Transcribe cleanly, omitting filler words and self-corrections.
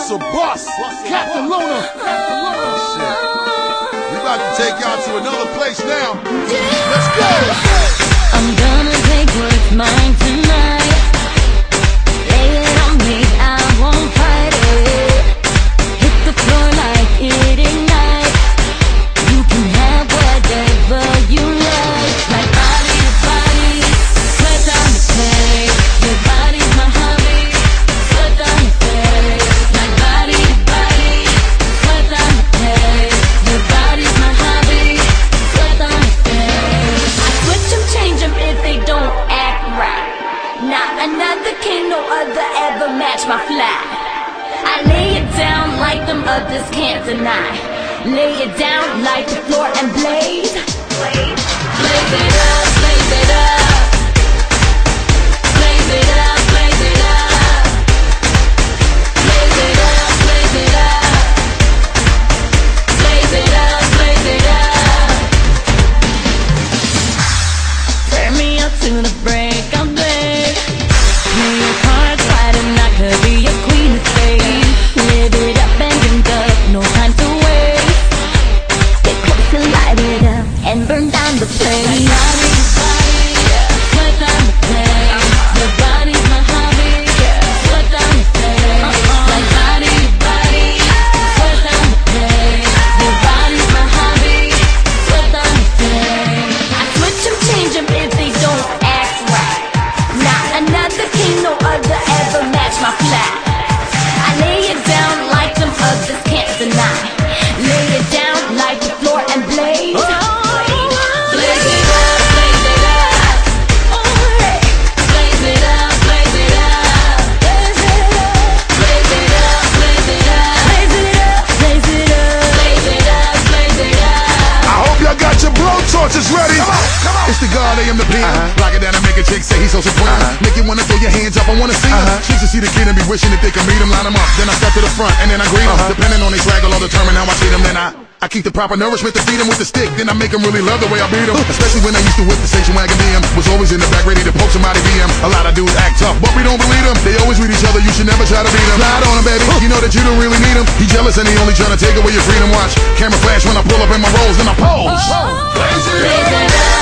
Russell Boss, Captain Luna. Shit. We about to take y'all to another place now. Let's go. I'm gonna take what's mine tonight. Lay it on me, I won't fight it. Hit the floor like it ignites. You can have whatever you like. Like body to body, sweat down the play. Your body's my hobby, sweat down the play. Like body to body, sweat down the play. Your body's my hobby, sweat down the play. I switch them, change them if they don't act right. Not another king, no other ever match my fly. I lay it down like them others can't deny. Lay it down like the floor and blaze. Blaze it up, blaze it up. Blaze it up, blaze it up. Blaze it up, blaze it up. Blaze it up, blaze it up. Turn me up to the break of day. Play your cards right and I could be a queen of spades. Live it up and drink up, no time to waste. Get close and light it up and burn down the flame. Body to body, sweat down the flame. Your body's my hobby, sweat down the flame. Like body to body, sweat down the flame. Your body's my hobby, sweat down the flame. I switch them, change them if they don't act right. Not another king, no other ever match my fly. I lay it down like them others can't deny. Lay it down like the floor and blaze. Blaze it up, blaze it up. Blaze it up, blaze it up. Blaze it up, blaze it up. Blaze it up, blaze it up. Blaze it up, blaze it up. I hope y'all got your blow torches ready. Come on. It's the God, I am the PM. Lock it down and make a chick say he's so supreme. Make you wanna throw your hands up, I wanna see him. Chicks to see the kid and be wishing that they could meet him. Line him up, then I step to the front and then I greet him. Depending on their swag, I'll determine how I treat him. Then I keep the proper nourishment to feed him with the stick. Then I make him really love the way I beat him. Especially when I used to whip the station wagon BM. Was always in the back ready to poke somebody BM. A lot of dudes act tough, but we don't believe them. They always read each other, you should never try to beat them. Slide on him, baby, you know that you don't really need him. He jealous and he only trying to take away your freedom. Watch, camera flash when I pull up in my rolls, then I pose. Blaze it up.